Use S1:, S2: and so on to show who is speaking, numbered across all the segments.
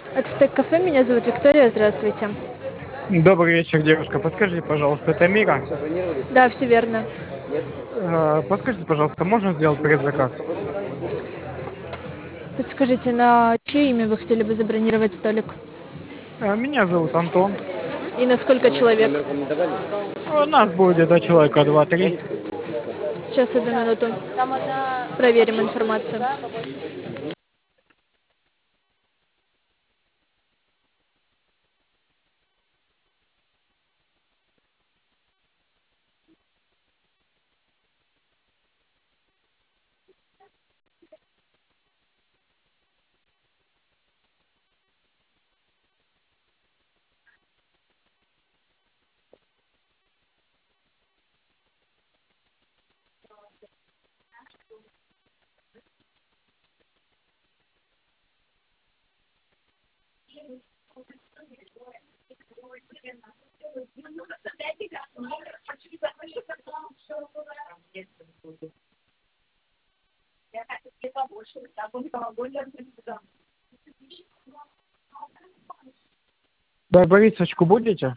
S1: Ацтек кафе, меня зовут Виктория, здравствуйте.
S2: Добрый вечер, девушка. Подскажите, пожалуйста, это Мира?
S1: Да, все верно.
S2: Подскажите, пожалуйста, можно сделать предзаказ?
S1: Подскажите, на чье имя вы хотели бы забронировать столик?
S2: Меня зовут Антон.
S1: И на сколько человек?
S2: Нас будет где-то человека два-три.
S1: Сейчас, одну минуту. Проверим информацию.
S2: Да, Борисочку будете?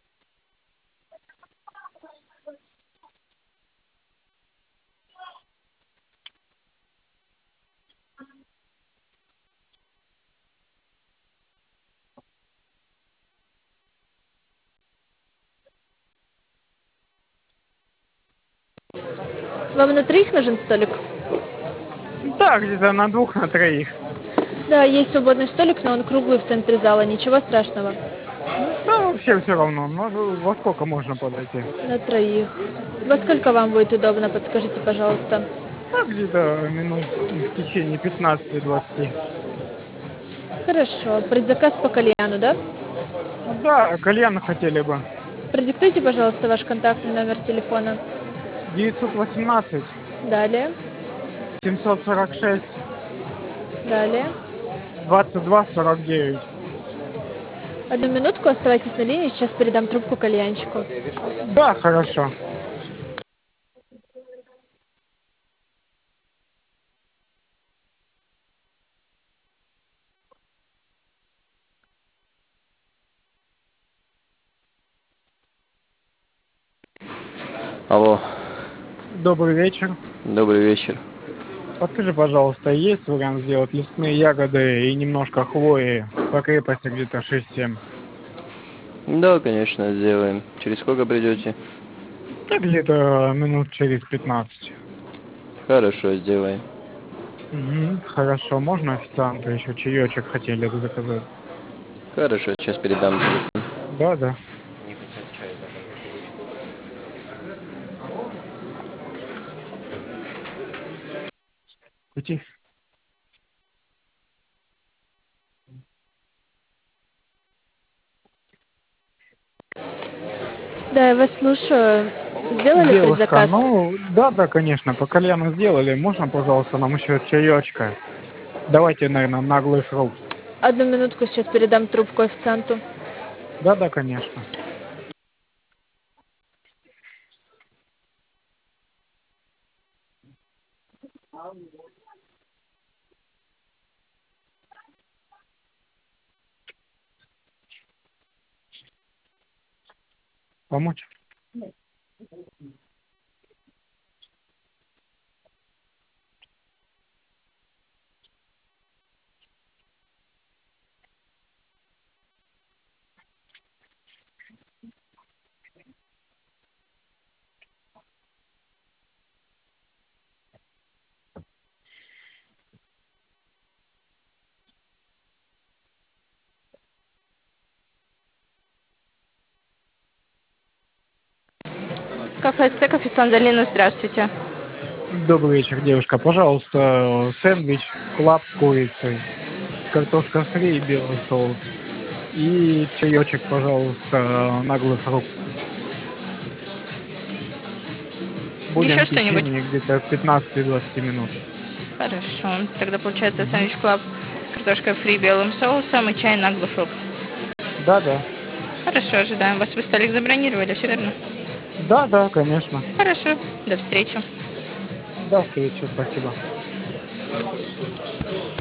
S1: Вам на троих нужен столик?
S2: Да, где-то на двух, на троих.
S1: Да, есть свободный столик, но он круглый в центре зала, ничего страшного.
S2: Да, вообще все равно. Во сколько можно подойти?
S1: На троих. Во сколько вам будет удобно, подскажите, пожалуйста.
S2: Да, где-то минут в течение 15-20.
S1: Хорошо, предзаказ по кальяну, да?
S2: Да, кальяна хотели бы.
S1: Продиктуйте, пожалуйста, ваш контактный номер телефона.
S2: 918
S1: Далее,
S2: 746
S1: далее.
S2: 22 49.
S1: Одну минутку, оставайтесь на линии, сейчас передам трубку кальянщику.
S2: Да, хорошо.
S3: Алло,
S2: Добрый вечер.
S3: добрый вечер.
S2: Подскажи, пожалуйста, есть вариант сделать лесные ягоды и немножко хвои по крепости где-то 6-7?
S3: Да, конечно, сделаем. Через сколько придете?
S2: Да где-то минут через 15.
S3: Хорошо, сделаем.
S2: Хорошо, можно официанту еще чаечек хотели бы заказать?
S3: Хорошо, сейчас передам телефон.
S2: Да, да.
S3: Не хотят чай,
S2: Идти.
S1: Да, я вас слушаю. Сделали
S2: Девушка,
S1: предзаказ?
S2: ну, да, да, конечно, по кальяну сделали. Можно, пожалуйста, нам еще чаечка? Давайте, наверное, наглый фрукт.
S1: Одну минутку, сейчас передам трубку официанту.
S2: Да, да, конечно. Помочь?
S1: Кафе «Ацтек», официант Залина, здравствуйте.
S2: Добрый вечер, девушка. Пожалуйста, сэндвич клаб с курицей, картошка фри и белый соус. И чаечек, пожалуйста, наглый фрукт. Будем
S1: Еще
S2: в
S1: что-нибудь?
S2: течение где-то 15-20 минут.
S1: Хорошо. Тогда получается
S2: Мгм.
S1: сэндвич клаб с картошкой фри, белым соусом и чай наглый фрукт.
S2: Да, да.
S1: Хорошо, ожидаем вас. Вы столик забронировали, все верно?
S2: Да, да, конечно.
S1: Хорошо. До встречи.
S2: До встречи, спасибо.